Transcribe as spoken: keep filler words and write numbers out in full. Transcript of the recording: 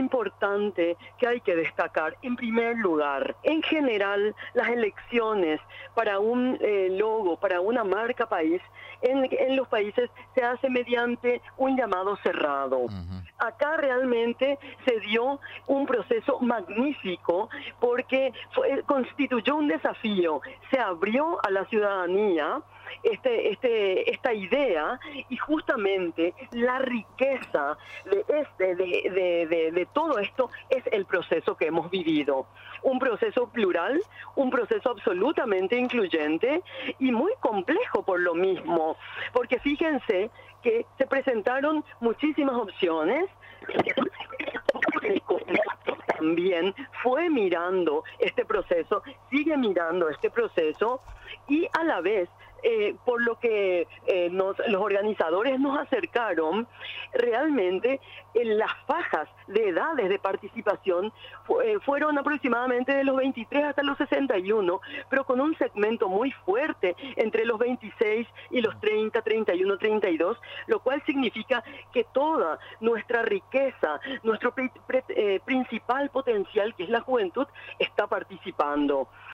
importante que hay que destacar. En primer lugar, en general, las elecciones para un eh, logo, para una marca país, en, en los países se hace mediante un llamado cerrado. Uh-huh. Acá realmente se dio un proceso magnífico porque fue, constituyó un desafío, se abrió a la ciudadanía este, este, esta idea y justamente la riqueza de, este, de, de, de, de todo esto es el proceso que hemos vivido. Un proceso plural, un proceso absolutamente incluyente y muy complejo por lo mismo, porque fíjense que se presentaron muchísimas opciones. También fue mirando este proceso, sigue mirando este proceso y a la vez, eh, por lo que eh, nos, los organizadores nos acercaron, realmente eh, las fajas de edades de participación fu- eh, fueron aproximadamente de los veintitrés hasta los sesenta y uno, pero con un segmento muy fuerte entre los veintiséis y los treinta, treinta y uno, treinta y dos, lo cual significa que toda nuestra riqueza, nuestro pri- pri- eh, principal potencial, que es la juventud, está participando.